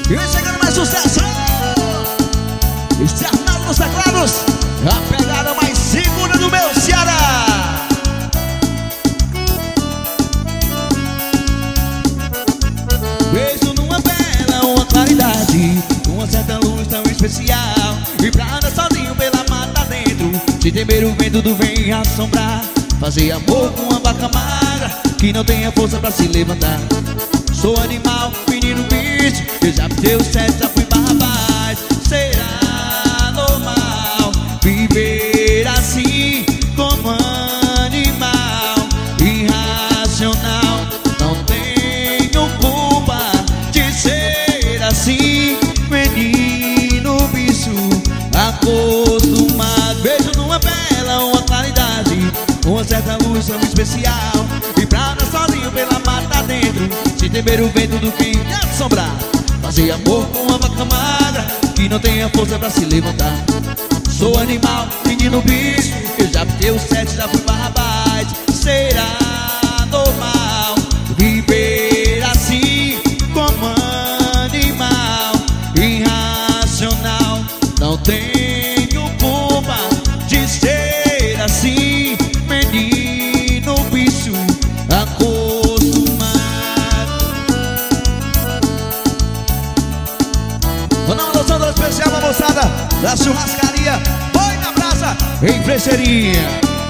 E chegando mais sucesso, este Arnaldo nos teclados, a pegada mais segura do meu Ceará. Vejo numa vela uma claridade, uma certa luz tão especial, e pra andar sozinho pela mata dentro, se temer o vento do vem assombrar, fazer amor com uma vaca magra que não tenha força pra se levantar. Sou animal, menino bicho, eu já deu certo, já fui Barrabás. Será normal viver assim como animal irracional? Não tenho culpa de ser assim, menino bicho acostumado. Vejo numa vela uma claridade, uma certa luz tão especial, e pra andar sozinho pela mata dentro, sem temer o vento do que assombrar, fazer amor com uma vaca magra que não tenha força pra se levantar. Sou animal, menino bicho, eu já deu sete, já fui Barrabás. Será normal viver assim como animal irracional? Não tenho culpa de ser assim, menino bicho acostumado. Vou dar uma noção do especial pra moçada da churrascaria Boi na Brasa, em Frecheirinha.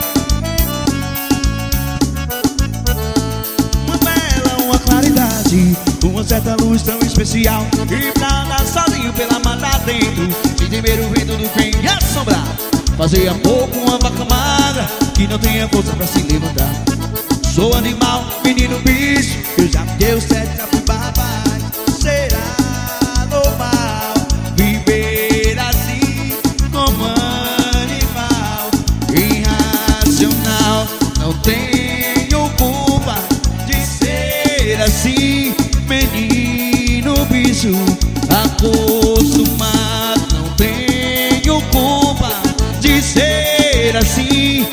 Uma bela, uma claridade, uma certa luz tão especial, e pra andar sozinho pela mata dentro, sem temer o vento do quem assombrar, fazer amor com uma vaca magra que não tenha força pra se levantar. Sou animal, menino bicho, eu já deu certo, já fui Barrabás. Será normal viver assim como animal irracional? Não tenho culpa de ser assim, menino bicho acostumado. Não tenho culpa de ser assim,